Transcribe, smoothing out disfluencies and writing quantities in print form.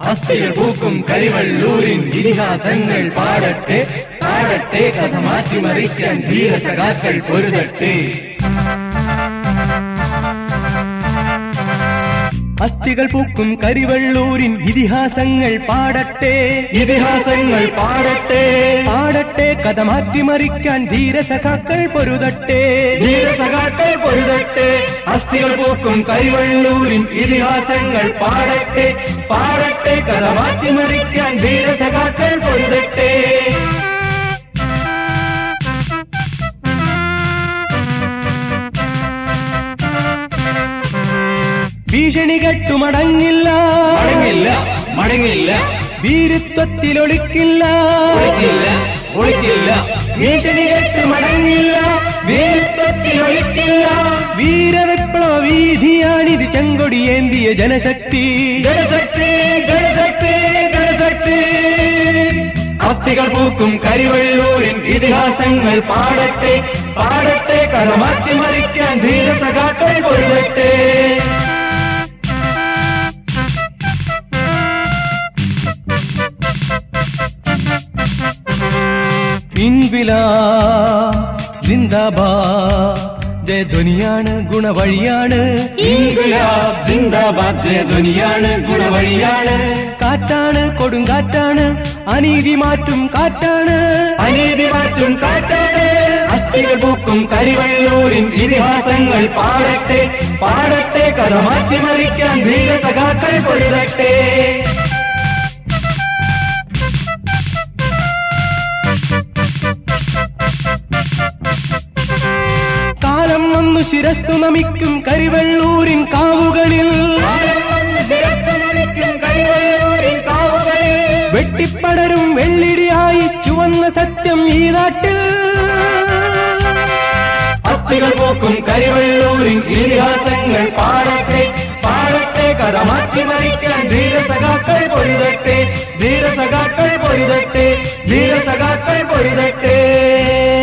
അസ്ഥികൾ പൂക്കും കരിവള്ളൂരിൻ ഇതിഹാസങ്ങൾ പാടട്ടെ പാടട്ടെ, കഥ മാറ്റിമറിക്കാൻ ധീരസഖാക്കൾ പൊരുതട്ടെ. അസ്ഥികൾ പൂക്കും കരിവള്ളൂരിൻ ഇതിഹാസങ്ങൾ പാടട്ടെ ഇതിഹാസങ്ങൾ പാടട്ടെ പാടട്ടെ, കഥ മാറ്റിമറിക്കാൻ ധീരസഖാക്കൾ പൊരുതട്ടെ ധീരസഖാക്കൾ പൊരുതട്ടെ. അസ്ഥികൾ പൂക്കും കരിവള്ളൂരിൻ ഇതിഹാസങ്ങൾ പാടട്ടെ പാടട്ടെ, കഥ മാറ്റിമറിക്കാൻ ധീരസഖാക്കൾ പൊരുതട്ടെ. ഭീഷണി കെട്ടു മടങ്ങില്ല മടങ്ങില്ല മടങ്ങില്ല, വീരത്വത്തിലൊളിക്കില്ല ഒളിക്കില്ല ഒളിക്കില്ല. ഭീഷണി കെട്ടു മടങ്ങില്ല, വീരത്വത്തിലൊളിക്കില്ല. വീരവിപ്ലവ വീതിയാണിത് ചെങ്കൊടിയേന്തിയ ജനശക്തി ജനശക്തി ജനശക്തി ജനശക്തി. അസ്ഥികൾ പൂക്കും കരിവള്ളൂരിൻ ഇതിഹാസങ്ങൾ പാടട്ടെ പാടട്ടെ, കഥ മാറ്റിമറിക്കാൻ ധീരസഖാക്കൾ പൊരുതട്ടെ. ഇൻക്വിലാബ് സിന്ദാബാദ്, ജയധ്വനിയാണ് ഗുണവഴിയാണ്. ഇൻക്വിലാബ് സിന്ദാബാദ്, ജയധ്വനിയാണ് ഗുണവഴിയാണ്. കാറ്റാണ് കൊടുങ്കാറ്റാണ്, അനീതി മാറ്റും കാറ്റാണ് അനീതി മാറ്റും കാറ്റാണ്. അസ്ഥികൾ പൂക്കും കരിവള്ളൂരിൻ ഇതിഹാസങ്ങൾ പാടട്ടെ പാടട്ടെ, കഥ മാറ്റിമറിക്കാൻ ധീരസഖാക്കൾ പൊരുതട്ടെ. കാലം വന്നു ശിരസ്സു നമിക്കും കരിവള്ളൂരിൻ കാവുകളിൽ വെട്ടിപ്പടരും വെള്ളിടിയായി ചുവന്ന സത്യം ഈ നാട്ടിൽ. അസ്ഥികൾ പൂക്കും കരിവള്ളൂരിൻ ഇതിഹാസങ്ങൾ പാടട്ടെ പാടട്ടെ, കഥ മാറ്റിമറിക്കാൻ ധീരസഖാക്കൾ പൊരുതട്ടെ ധീരസഖാക്കൾ പൊരുതട്ടെ ധീരസഖാക്കൾ പൊരുതട്ടെ.